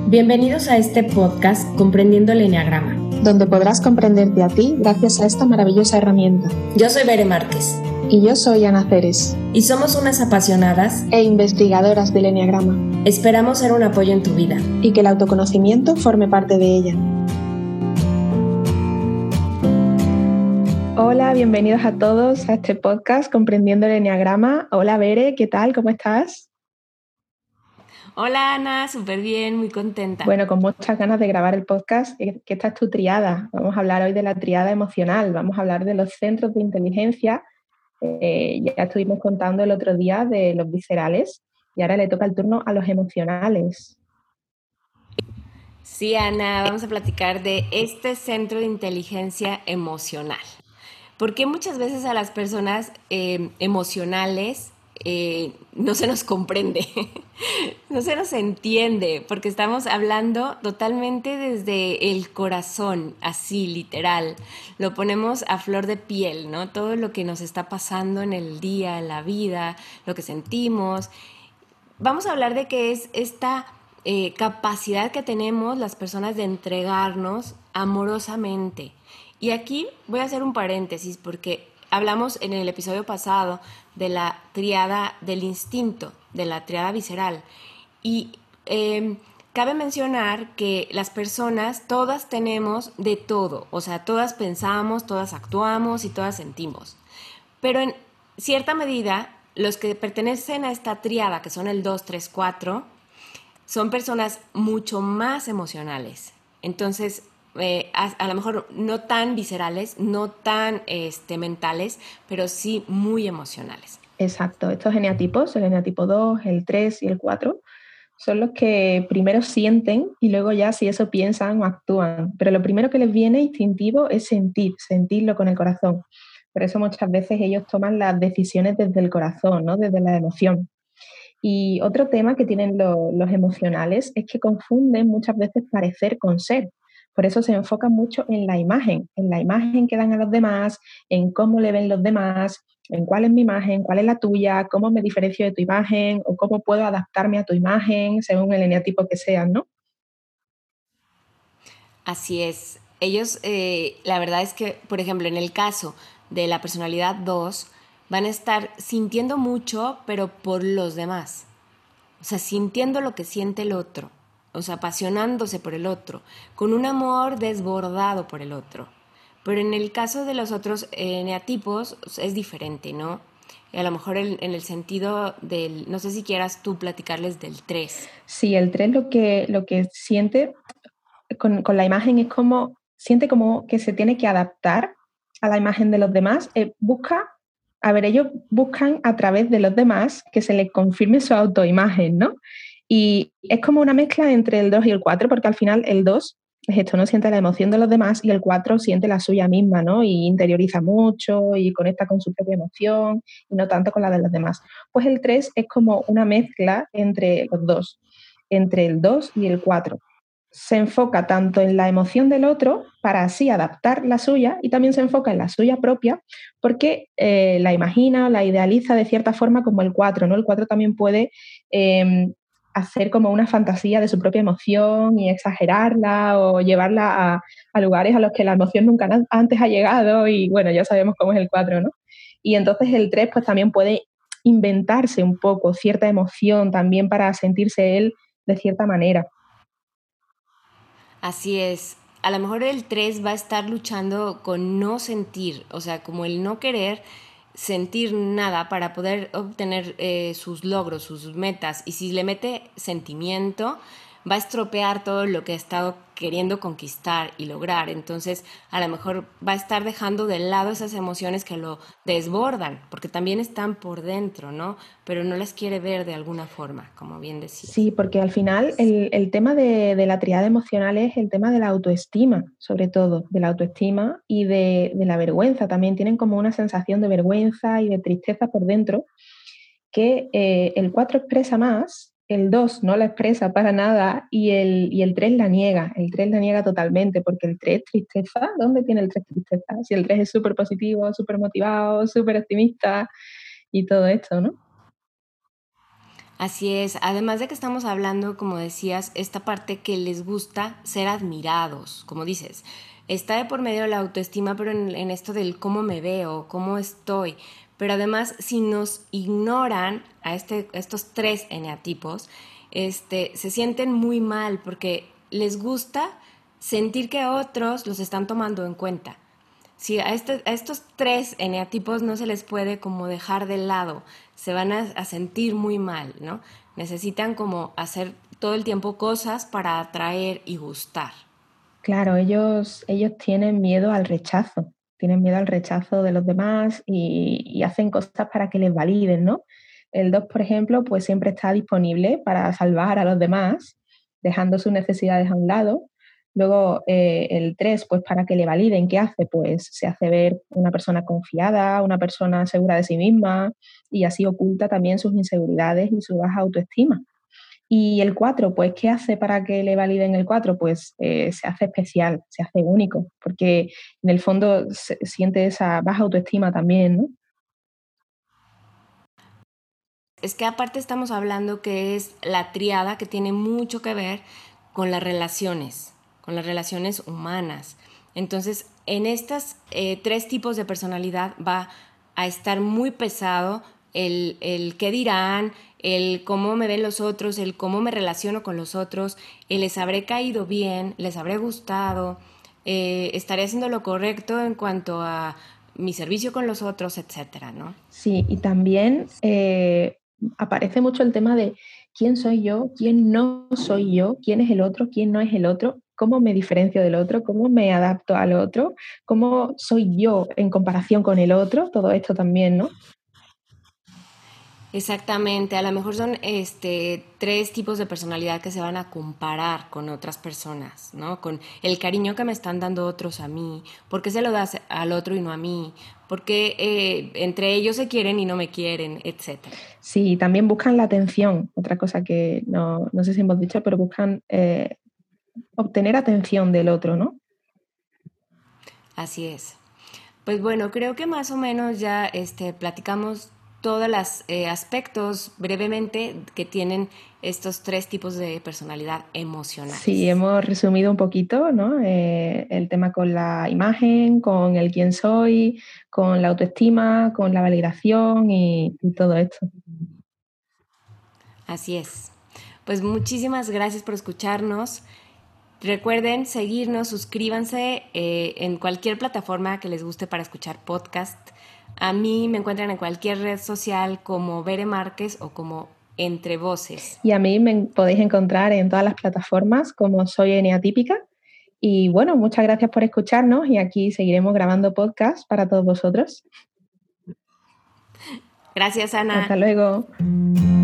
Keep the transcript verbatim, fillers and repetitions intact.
Bienvenidos a este podcast Comprendiendo el Eneagrama, donde podrás comprenderte a ti gracias a esta maravillosa herramienta. Yo soy Bere Márquez. Y yo soy Ana Ceres. Y somos unas apasionadas e investigadoras del Eneagrama. Esperamos ser un apoyo en tu vida. Y que el autoconocimiento forme parte de ella. Hola, bienvenidos a todos a este podcast Comprendiendo el Eneagrama. Hola Bere, ¿qué tal? ¿Cómo estás? Hola Ana, súper bien, muy contenta. Bueno, con muchas ganas de grabar el podcast, que esta es tu triada. Vamos a hablar hoy de la triada emocional, vamos a hablar de los centros de inteligencia. Eh, ya estuvimos contando el otro día de los viscerales y ahora le toca el turno a los emocionales. Sí, Ana, vamos a platicar de este centro de inteligencia emocional. Porque muchas veces a las personas eh, emocionales eh, no se nos comprende, no se nos entiende, porque estamos hablando totalmente desde el corazón, así literal. Lo ponemos a flor de piel, ¿no? Todo lo que nos está pasando en el día, en la vida, lo que sentimos. Vamos a hablar de qué es esta eh, capacidad que tenemos las personas de entregarnos amorosamente. Y aquí voy a hacer un paréntesis porque hablamos en el episodio pasado de la triada del instinto, de la triada visceral. Y eh, cabe mencionar que las personas, todas tenemos de todo. O sea, todas pensamos, todas actuamos y todas sentimos. Pero en cierta medida, los que pertenecen a esta triada, que son el dos, tres, cuatro, son personas mucho más emocionales. Entonces, eh, a, a lo mejor no tan viscerales, no tan este, mentales, pero sí muy emocionales. Exacto, estos eneatipos, el eneatipo dos, el tres y el cuatro, son los que primero sienten y luego ya si eso piensan o actúan. Pero lo primero que les viene instintivo es sentir, sentirlo con el corazón. Por eso muchas veces ellos toman las decisiones desde el corazón, ¿no? Desde la emoción. Y otro tema que tienen lo, los emocionales es que confunden muchas veces parecer con ser. Por eso se enfocan mucho en la imagen, en la imagen que dan a los demás, en cómo le ven los demás, en cuál es mi imagen, cuál es la tuya, cómo me diferencio de tu imagen o cómo puedo adaptarme a tu imagen según el eneatipo que seas, ¿no? Así es. Ellos, eh, la verdad es que, por ejemplo, en el caso de la personalidad dos, van a estar sintiendo mucho, pero por los demás. O sea, sintiendo lo que siente el otro. O sea, apasionándose por el otro. Con un amor desbordado por el otro. Pero en el caso de los otros eneatipos es diferente, ¿no? Y a lo mejor el, en el sentido del... No sé si quieras tú platicarles del tres. Sí, el tres lo que, lo que siente con, con la imagen es como... Siente como que se tiene que adaptar a la imagen de los demás. Eh, busca... A ver, ellos buscan a través de los demás que se les confirme su autoimagen, ¿no? Y es como una mezcla entre el dos y el cuatro, porque al final el dos es esto, no siente la emoción de los demás y el cuatro siente la suya misma, ¿no? Y interioriza mucho y conecta con su propia emoción y no tanto con la de los demás. Pues el tres es como una mezcla entre los dos, entre el dos y el cuatro. Se enfoca tanto en la emoción del otro para así adaptar la suya y también se enfoca en la suya propia porque eh, la imagina o la idealiza de cierta forma como el cuatro, ¿no? El cuatro también puede eh, hacer como una fantasía de su propia emoción y exagerarla o llevarla a, a lugares a los que la emoción nunca antes ha llegado y bueno, ya sabemos cómo es el cuatro, ¿no? Y entonces el tres pues también puede inventarse un poco cierta emoción también para sentirse él de cierta manera. Así es. A lo mejor el tres va a estar luchando con no sentir, o sea, como el no querer sentir nada para poder obtener eh, sus logros, sus metas. Y si le mete sentimiento, va a estropear todo lo que ha estado queriendo conquistar y lograr. Entonces, a lo mejor va a estar dejando de lado esas emociones que lo desbordan, porque también están por dentro, ¿no? Pero no las quiere ver de alguna forma, como bien decías. Sí, porque al final el, el tema de, de la triada emocional es el tema de la autoestima, sobre todo, de la autoestima y de, de la vergüenza. También tienen como una sensación de vergüenza y de tristeza por dentro que eh, el cuatro expresa más, el dos no la expresa para nada y el, y el tres la niega, el tres la niega totalmente, porque el tres tristeza, ¿dónde tiene el tres tristeza? Si el tres es súper positivo, súper motivado, súper optimista y todo esto, ¿no? Así es, además de que estamos hablando, como decías, esta parte que les gusta ser admirados, como dices, está de por medio de la autoestima, pero en, en esto del cómo me veo, cómo estoy. Pero además, si nos ignoran a, este, a estos tres eneatipos, este, se sienten muy mal porque les gusta sentir que otros los están tomando en cuenta. Si a, este, a estos tres eneatipos no se les puede como dejar de lado, se van a, a sentir muy mal, ¿no? Necesitan como hacer todo el tiempo cosas para atraer y gustar. Claro, ellos, ellos tienen miedo al rechazo, tienen miedo al rechazo de los demás y, y hacen cosas para que les validen, ¿no? El dos, por ejemplo, pues siempre está disponible para salvar a los demás, dejando sus necesidades a un lado. Luego, eh, el tres, pues para que le validen, ¿qué hace? Pues se hace ver una persona confiada, una persona segura de sí misma y así oculta también sus inseguridades y su baja autoestima. Y el cuatro, pues, ¿qué hace para que le validen el cuatro? Pues eh, se hace especial, se hace único, porque en el fondo se siente esa baja autoestima también, ¿no? Es que aparte estamos hablando que es la triada que tiene mucho que ver con las relaciones, con las relaciones humanas. Entonces, en estos eh, tres tipos de personalidad va a estar muy pesado el, el qué dirán, el cómo me ven los otros, el cómo me relaciono con los otros, el les habré caído bien, les habré gustado, eh, estaré haciendo lo correcto en cuanto a mi servicio con los otros, etcétera, ¿no? Sí, y también eh, aparece mucho el tema de quién soy yo, quién no soy yo, quién es el otro, quién no es el otro, cómo me diferencio del otro, cómo me adapto al otro, cómo soy yo en comparación con el otro, todo esto también, ¿no? Exactamente, a lo mejor son este tres tipos de personalidad que se van a comparar con otras personas, ¿no? Con el cariño que me están dando otros a mí, ¿por qué se lo das al otro y no a mí? ¿Por qué eh, entre ellos se quieren y no me quieren, etcétera? Sí, también buscan la atención, otra cosa que no, no sé si hemos dicho, pero buscan eh, obtener atención del otro, ¿no? Así es. Pues bueno, creo que más o menos ya este, platicamos todos los eh, aspectos brevemente que tienen estos tres tipos de personalidad Sí, emocionales. hemos resumido un poquito, ¿no? Eh, el tema con la imagen, con el quién soy, con la autoestima, con la validación y, y todo esto. Así es. Pues muchísimas gracias por escucharnos. Recuerden seguirnos, suscríbanse eh, en cualquier plataforma que les guste para escuchar podcast. A mí me encuentran en cualquier red social como Bere Márquez o como Entre Voces. Y a mí me podéis encontrar en todas las plataformas como Soy Eneatípica. Y bueno, muchas gracias por escucharnos y aquí seguiremos grabando podcast para todos vosotros. Gracias, Hasta Ana. luego.